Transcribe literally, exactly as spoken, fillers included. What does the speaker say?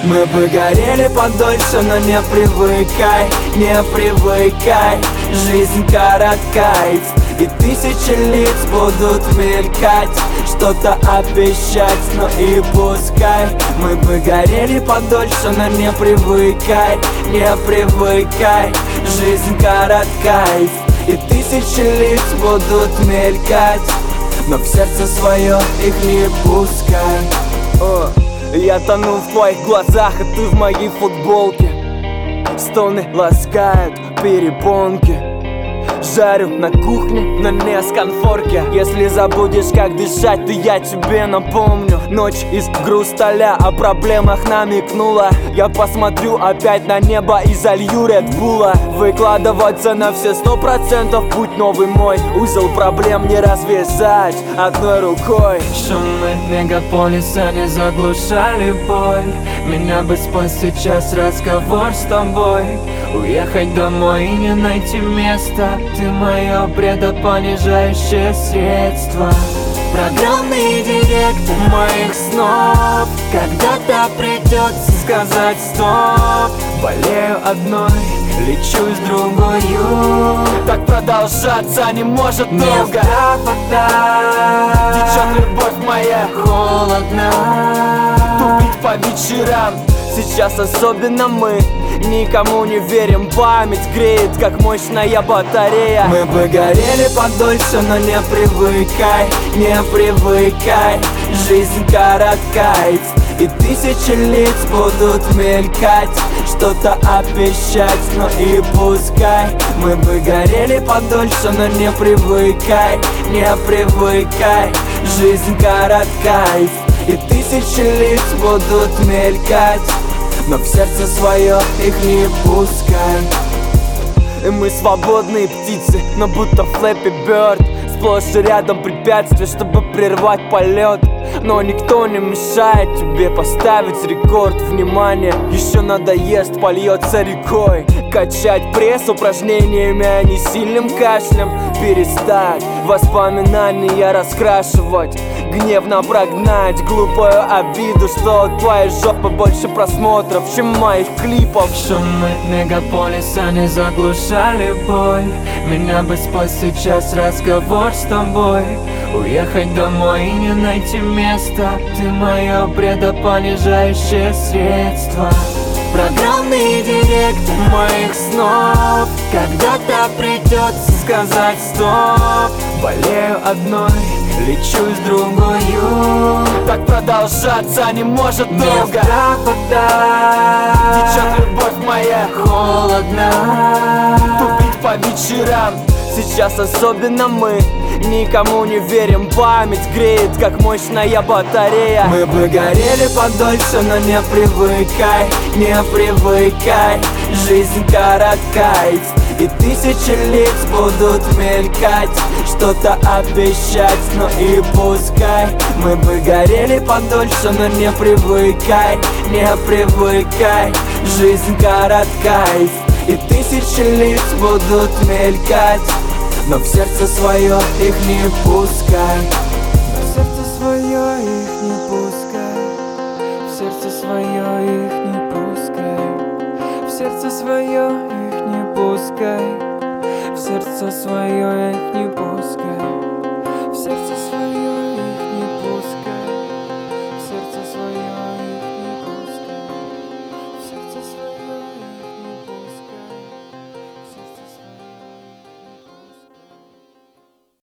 Мы бы горели подольше, но не привыкай, не привыкай. Жизнь коротка, и тысячи лиц будут мелькать, что-то обещать, но и пускай. Мы бы горели подольше, но не привыкай, не привыкай. Жизнь коротка, и тысячи лиц будут мелькать, но в сердце свое их не пускай. О, я тону в твоих глазах, а ты в моей футболке. Стоны ласкают перепонки. Жарю на кухне, но не с конфорки. Если забудешь, как дышать, то я тебе напомню. Ночь из грусталя о проблемах намекнула. Я посмотрю опять на небо и залью редбула. Выкладываться на все сто процентов, путь новый мой. Узел проблем не развязать одной рукой. Шумы мегаполиса не заглушали боль. Меня бы спас сейчас разговор с тобой. Уехать домой и не найти места. Ты мое предопонижающее средство. Программный директор моих снов. Когда-то придется сказать стоп. Болею одной, лечусь другою. Так продолжаться не может долго. Вода, течет любовь моя, холодно. Тупить по вечерам, сейчас особенно мы. Никому не верим, память греет, как мощная батарея. Мы бы горели подольше, но не привыкай, не привыкай. Жизнь коротка, и тысячи лиц будут мелькать, что-то обещать, но и пускай. Мы бы горели подольше, но не привыкай, не привыкай. Жизнь коротка, и тысячи лиц будут мелькать, но в сердце свое их не пускай. И мы свободные птицы, но будто Флэппи Бёрд. Сплошь и рядом препятствия, чтобы прервать полет. Но никто не мешает тебе поставить рекорд. Внимание, еще надоест, польется рекой. Качать пресс упражнениями, а не сильным кашлем. Перестать воспоминания раскрашивать, гневно прогнать глупую обиду, что у твоей жопы больше просмотров, чем моих клипов. Шумы мегаполиса не заглушали боль. Меня бы спас сейчас разговор с тобой. Уехать домой и не найти места. Ты мое предопонижающее средство. Программный директор моих снов. Когда-то придется сказать стоп. Болею одной, лечусь другою. Так продолжаться не может долго. Вода, течет любовь моя, холодно. Тупить по вечерам, сейчас особенно мы. Никому не верим, память греет, как мощная батарея. Мы бы горели подольше, но не привыкай, не привыкай. Жизнь коротка, и тысячи лиц будут мелькать, что-то обещать, но и пускай. Мы бы горели подольше, но не привыкай, не привыкай. Жизнь коротка, и тысячи лиц будут мелькать, но в сердце свое их не пускай. В сердце свое их не пускай. В сердце свое их не пускай. В сердце свое их не пускай. В сердце свое их не пускай.